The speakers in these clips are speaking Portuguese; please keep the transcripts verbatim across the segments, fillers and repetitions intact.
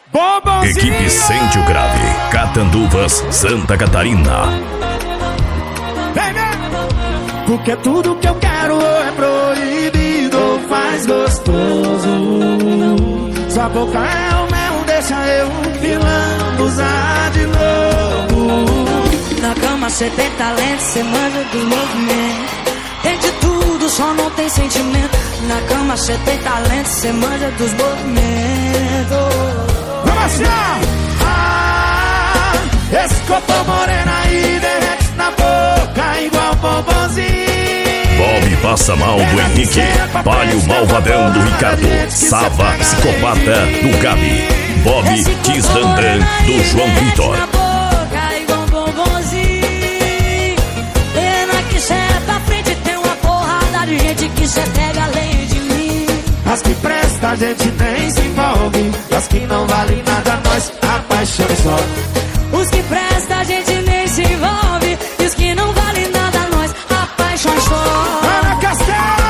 Bombonzinho. Equipe Sente o Grave, Catanduvas, Santa Catarina. Vem, vem. Porque tudo que eu quero é proibido ou faz gostoso. Sua boca é o mel, deixa eu filando, usar de novo. Na cama cê tem talento, cê manja dos movimentos. Tem de tudo, só não tem sentimento. Na cama cê tem talento, cê manja dos movimentos. Vamos lá! Ah, esse corpo moreno aí derrete na boca igual bombonzinho. Bob Passa Mal do Henrique, Palio Malvadão do Ricardo, Sava Psicopata do Gabi, Bob Kisdandan do João Vitor. Na boca igual bombonzinho. Pena que cê é pra frente, tem uma porrada de gente que cê pega além de mim. As que presta a gente nem se envolve, e as que não valem nada nós apaixonam só. Os que presta a gente nem se envolve, e os que não valem nada nós apaixonam só. Ana Castelo!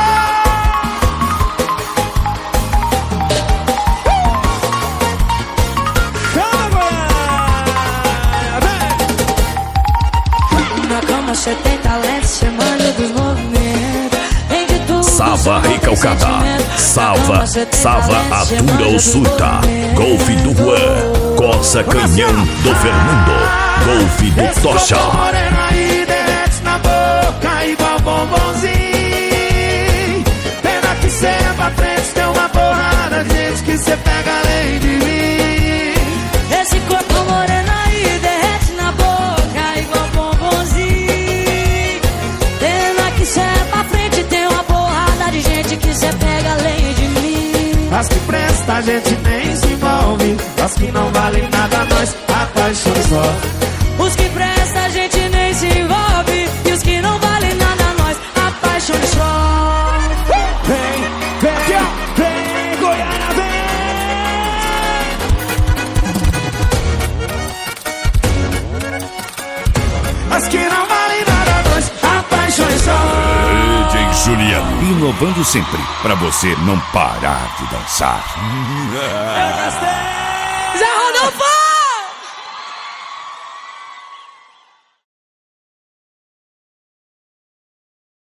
Na cama cê tem talento, cê manja dos movimentos. Tem de tudo, Sava Recalcada, Sava, Sava Atura ou Surta, Golfe do Juan, Coça Canhão do Fernando, Golfe do Tocha. Esse corpo moreno aí derrete na boca igual bombonzinho. Pena que cê é pra frente, tem uma porrada de gente que cê pega além de mim. esse corpo moreno aí derrete na boca igual bombonzinho. Pena que cê é pra frente, tem uma porrada de gente que cê pega além de mim. As que presta a gente nem se envolve, as que não valem nada nós apaixonam só. Os que presta a gente nem se envolve, e os que não valem nada nós apaixonam só. Vem, vem, vem, Goiânia, vem! As que não valem nada nós apaixonam só. D J Juliano, inovando sempre, pra você não parar de dançar. Zé Rodolfo!